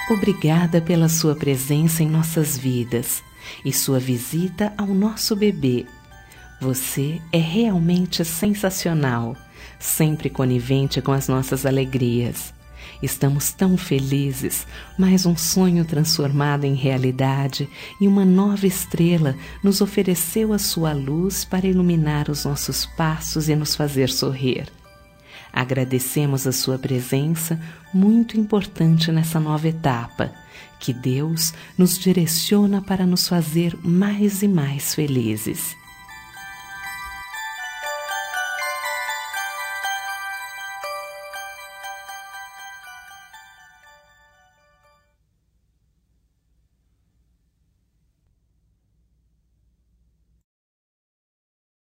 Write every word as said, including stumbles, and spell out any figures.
Obrigada pela sua presença em nossas vidas e sua visita ao nosso bebê. Você é realmente sensacional, sempre conivente com as nossas alegrias. Estamos tão felizes, mais um sonho transformado em realidade e uma nova estrela nos ofereceu a sua luz para iluminar os nossos passos e nos fazer sorrir. Agradecemos a sua presença, muito importante nessa nova etapa, que Deus nos direciona para nos fazer mais e mais felizes.